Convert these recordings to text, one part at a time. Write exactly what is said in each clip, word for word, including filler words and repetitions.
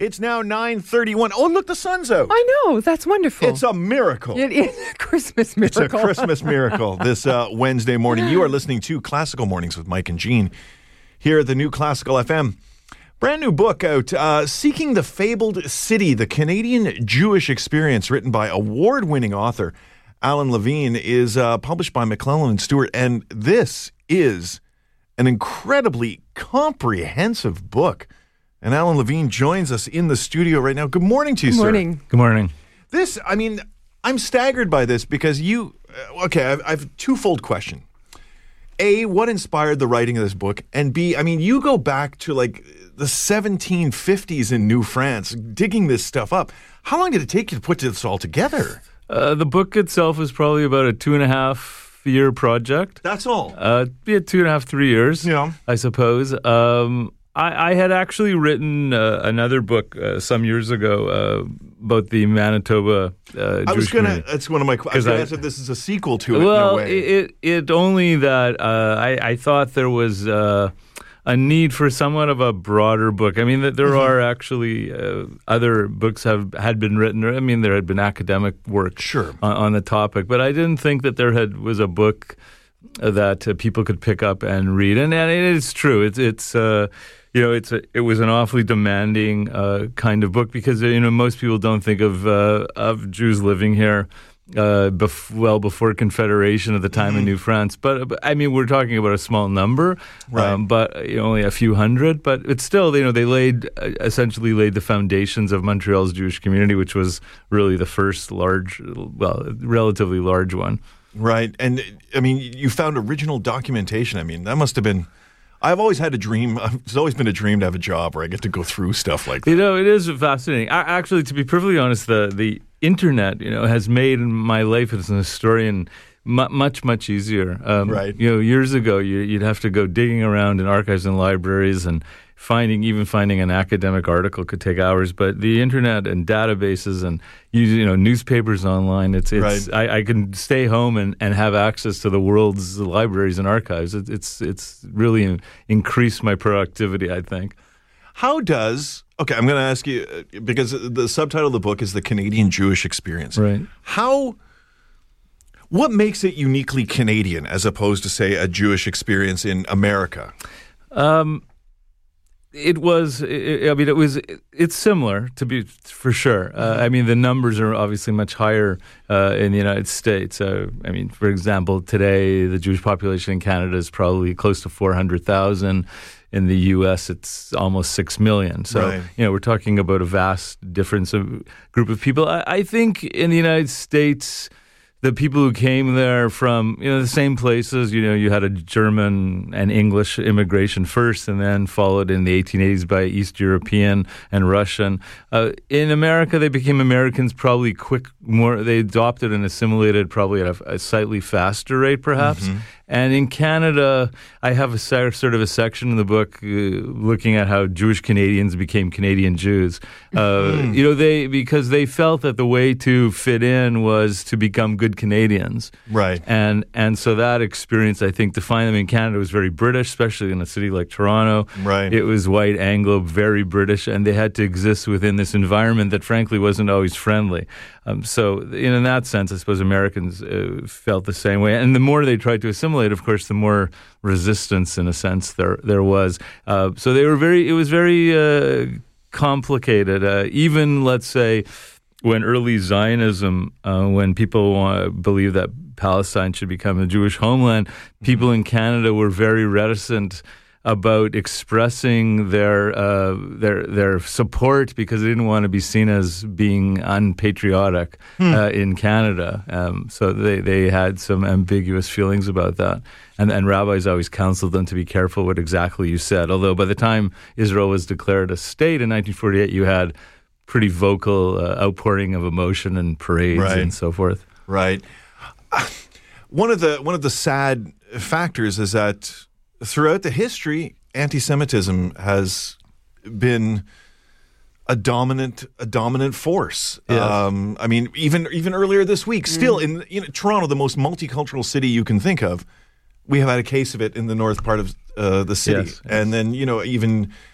It's now nine thirty-one. Oh, look, the sun's out. I know. That's wonderful. It's a miracle. It is a Christmas miracle. It's a Christmas miracle this uh, Wednesday morning. You are listening to Classical Mornings with Mike and Jean here at the new Classical F M. Brand new book out, uh, Seeking the Fabled City, the Canadian Jewish Experience, written by award-winning author Alan Levine, is uh, published by McClellan and Stewart. And this is an incredibly comprehensive book. And Alan Levine joins us in the studio right now. Good morning to you, Good sir. morning. Good morning. This, I mean, I'm staggered by this because you, uh, okay, I've, I've a twofold question. A, what inspired the writing of this book? And B, I mean, you go back to like the seventeen fifties in New France, digging this stuff up. How long did it take you to put this all together? Uh, the book itself was probably about a two and a half year project. That's all. Uh, be two and a half, three years, Yeah. I suppose. Um, I, I had actually written uh, another book uh, some years ago uh, about the Manitoba uh, Jewish I was going to, community. that's one of my questions. I was going I- to ask if this is a sequel to it Well, in a way. it, it only that uh, I, I thought there was uh, a need for somewhat of a broader book. I mean, that there Mm-hmm. are actually uh, other books have had been written. I mean, there had been academic work Sure. on, on the topic, but I didn't think that there had was a book that uh, people could pick up and read. And, and it is true. It's it's. Uh, You know, it's a, it was an awfully demanding uh, kind of book because, you know, most people don't think of uh, of Jews living here uh, bef- well before Confederation at the time Mm-hmm. in New France. But, but, I mean, we're talking about a small number, Right. um, but you know, only a few hundred. But it's still, you know, they laid uh, essentially laid the foundations of Montreal's Jewish community, which was really the first large, well, relatively large one. Right. And, I mean, you found original documentation. I mean, that must have been... I've always had a dream. It's always been a dream to have a job where I get to go through stuff like that. You know, it is fascinating. I, actually, to be perfectly honest, the the internet, you know, has made my life as an historian mu- much, much easier. Um, Right. You know, years ago, you, you'd have to go digging around in archives and libraries, and finding even finding an academic article could take hours. But the internet and databases and you, you know newspapers online, it's it's Right. I, I can stay home and, and have access to the world's libraries and archives. It, it's it's really in, increased my productivity, I think. How does, okay, I'm going to ask you, uh, because the subtitle of the book is The Canadian Jewish Experience. Right. How, what makes it uniquely Canadian as opposed to, say, a Jewish experience in America? Um, it was. I I mean, it was. It's similar to be for sure. Uh, I mean, the numbers are obviously much higher uh, in the United States. Uh, I mean, for example, today the Jewish population in Canada is probably close to four hundred thousand. In the U S, it's almost six million. So, Right. you know, we're talking about a vast difference of group of people. I, I think in the United States, the people who came there from, you know, the same places, you know, you had a German and English immigration first and then followed in the eighteen eighties by East European and Russian. Uh, in America, they became Americans probably quick, more, they adopted and assimilated probably at a, a slightly faster rate, perhaps. Mm-hmm. And in Canada, I have a se- sort of a section in the book uh, looking at how Jewish Canadians became Canadian Jews. Uh, Mm. You know, they because they felt that the way to fit in was to become good Canadians. Right. And and so that experience, I think, to find them in Canada was very British, especially in a city like Toronto. Right. It was white, Anglo, very British, and they had to exist within this environment that, frankly, wasn't always friendly. Um, so in, in that sense, I suppose Americans uh, felt the same way. And the more they tried to assimilate, of course, the more resistance, in a sense, there there was. Uh, so they were very. It was very uh, complicated. Uh, even, let's say, when early Zionism, uh, when people uh, believed that Palestine should become a Jewish homeland, people in Canada were very reticent about expressing their uh, their their support because they didn't want to be seen as being unpatriotic Hmm. uh, in Canada. Um, so they, they had some ambiguous feelings about that. And, and rabbis always counseled them to be careful what exactly you said. Although by the time Israel was declared a state in nineteen forty-eight, you had pretty vocal uh, outpouring of emotion and parades Right. and so forth. Right. One of the one of the sad factors is that throughout the history, anti-Semitism has been a dominant a dominant force. Yes. Um, I mean, even even earlier this week, still in you know, Toronto, the most multicultural city you can think of, we have had a case of it in the north part of uh, the city, Yes, yes. and then you know even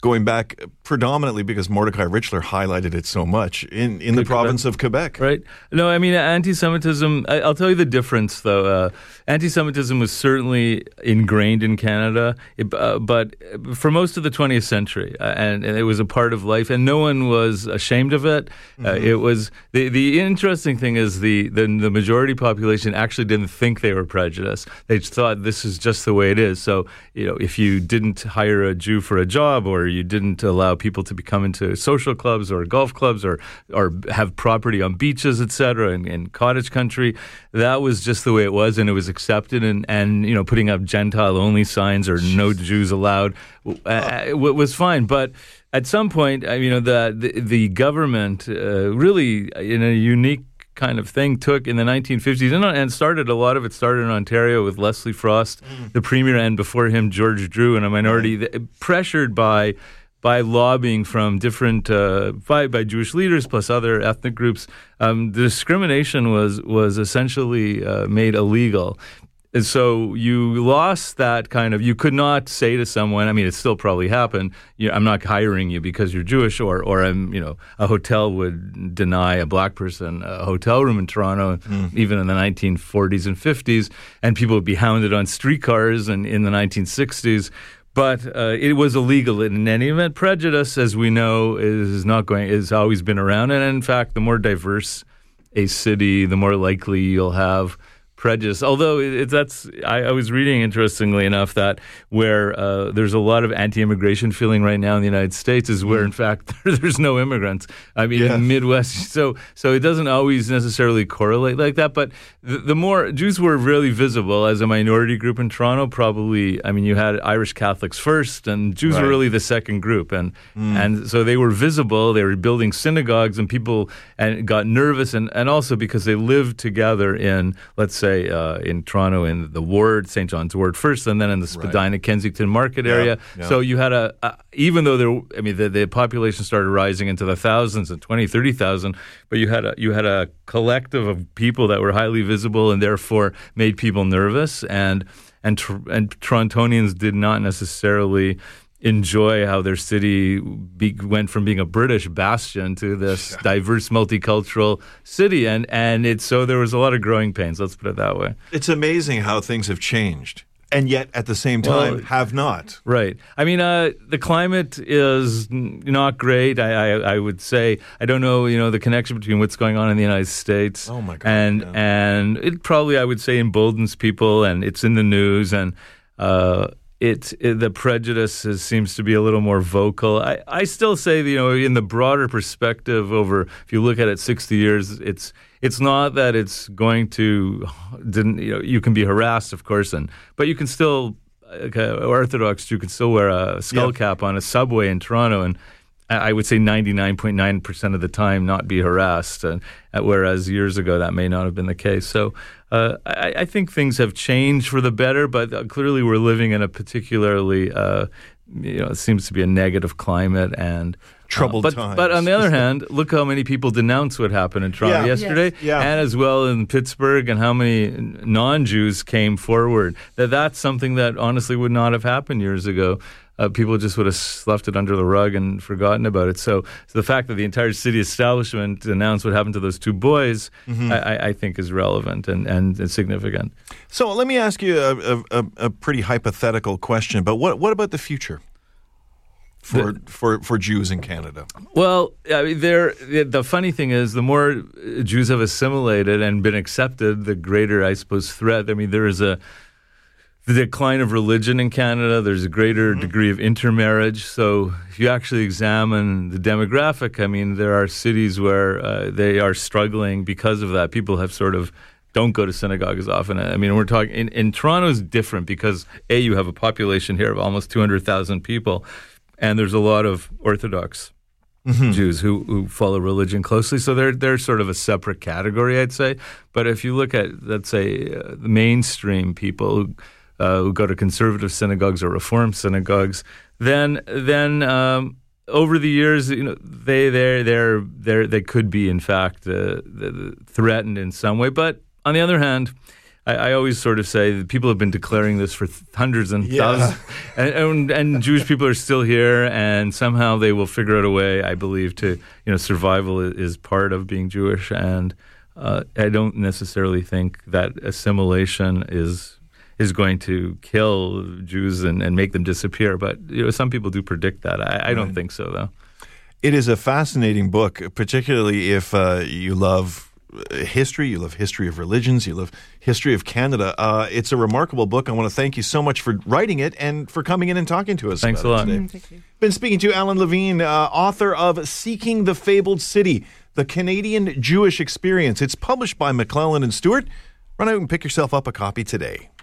going back predominantly because Mordecai Richler highlighted it so much in, in the province of Quebec. Right. No, I mean, anti-Semitism, I, I'll tell you the difference, though. Uh, anti-Semitism was certainly ingrained in Canada, it, uh, but for most of the twentieth century, uh, and, and it was a part of life, and no one was ashamed of it. Uh, mm-hmm. It was, the, the interesting thing is the, the, the majority population actually didn't think they were prejudiced. They just thought this is just the way it is. So, you know, if you didn't hire a Jew for a job, or you didn't allow people to become into social clubs or golf clubs, or or have property on beaches, et cetera, in, in cottage country, that was just the way it was, and it was accepted. And, and you know, putting up Gentile-only signs or no Jews allowed uh, it was fine. But at some point, I mean, you know, the the, the government uh, really, in a unique kind of thing, took in the nineteen fifties and, and started, a lot of it started in Ontario with Leslie Frost, mm. the premier, and before him, George Drew, and a minority, mm. pressured by by lobbying from different, uh, by, by Jewish leaders plus other ethnic groups. Um, the discrimination was, was essentially uh, made illegal. And so you lost that kind of, you could not say to someone, I mean, it still probably happened, you know, I'm not hiring you because you're Jewish, or, or I'm, you know, a hotel would deny a black person a hotel room in Toronto, mm. even in the nineteen forties and fifties, and people would be hounded on streetcars and in the nineteen sixties. But uh, it was illegal in any event. Prejudice, as we know, is not going, is always been around. And in fact, the more diverse a city, the more likely you'll have prejudice. Although it, it, that's, I, I was reading, interestingly enough, that where uh, there's a lot of anti-immigration feeling right now in the United States is where, in fact, there's no immigrants. I mean, yeah. in the Midwest. So, so it doesn't always necessarily correlate like that. But the, the more Jews were really visible as a minority group in Toronto, probably. I mean, you had Irish Catholics first, and Jews right. were really the second group, and mm. and so they were visible. They were building synagogues, and people and got nervous, and, and also because they lived together in, let's say, Uh, in Toronto, in the ward, Saint John's Ward first, and then in the Spadina, right. Kensington Market area. Yeah, yeah. So you had a, a even though there, I mean, the, the population started rising into the thousands and twenty, thirty thousand, but you had a you had a collective of people that were highly visible and therefore made people nervous, and and and Torontonians did not necessarily enjoy how their city be, went from being a British bastion to this diverse, multicultural city. And, and it's, so there was a lot of growing pains, let's put it that way. It's amazing how things have changed, and yet at the same time well, have not. Right. I mean, uh, the climate is not great. I, I, I would say, I don't know, you know, the connection between what's going on in the United States. Oh, my God. And, yeah. and it probably, I would say, emboldens people, and it's in the news, and uh It, it the prejudice is, seems to be a little more vocal. I, I still say, you know, in the broader perspective, over if you look at it sixty years, it's it's not that it's going to, didn't you know, you can be harassed, of course, and but you can still, uh, Orthodox, you can still wear a skull yeah. cap on a subway in Toronto, and I would say ninety-nine point nine percent of the time not be harassed, and whereas years ago that may not have been the case. So uh, I, I think things have changed for the better, but uh, clearly we're living in a particularly, uh, you know, it seems to be a negative climate and troubled uh, but, times. But on the other hand, look how many people denounce what happened in Toronto yeah. yesterday, yes. yeah. and as well in Pittsburgh, and how many non-Jews came forward. That that's something that honestly would not have happened years ago. Uh, people just would have left it under the rug and forgotten about it. So, so the fact that the entire city establishment announced what happened to those two boys, mm-hmm. I, I think is relevant and, and, and significant. So let me ask you a, a, a pretty hypothetical question, but what what about the future for the, for, for Jews in Canada? Well, I mean, there. The funny thing is, the more Jews have assimilated and been accepted, the greater, I suppose, threat. I mean, there is a the decline of religion in Canada. There's a greater mm-hmm. degree of intermarriage. So if you actually examine the demographic, I mean, there are cities where uh, they are struggling because of that. People have sort of don't go to synagogue as often. I mean, we're talking in, in Toronto is different because A, you have a population here of almost two hundred thousand people, and there's a lot of Orthodox mm-hmm. Jews who, who follow religion closely. So they're they're sort of a separate category, I'd say. But if you look at, let's say, uh, the mainstream people who Uh, who go to conservative synagogues or Reform synagogues, then then um, over the years, you know, they they they they they could be in fact uh, threatened in some way. But on the other hand, I, I always sort of say that people have been declaring this for th- hundreds and Yeah. thousands, and, and, and Jewish people are still here, and somehow they will figure out a way, I believe, to, you know, survival is, is part of being Jewish, and uh, I don't necessarily think that assimilation is is going to kill Jews and, and make them disappear, but you know, some people do predict that. I, I don't think so, though. It is a fascinating book, particularly if uh, you love history, you love history of religions, you love history of Canada. Uh, it's a remarkable book. I want to thank you so much for writing it and for coming in and talking to us. Thanks about a lot. it today. Mm, thank you. Been speaking to Alan Levine, uh, author of Seeking the Fabled City, The Canadian Jewish Experience. It's published by McClellan and Stewart. Run out and pick yourself up a copy today.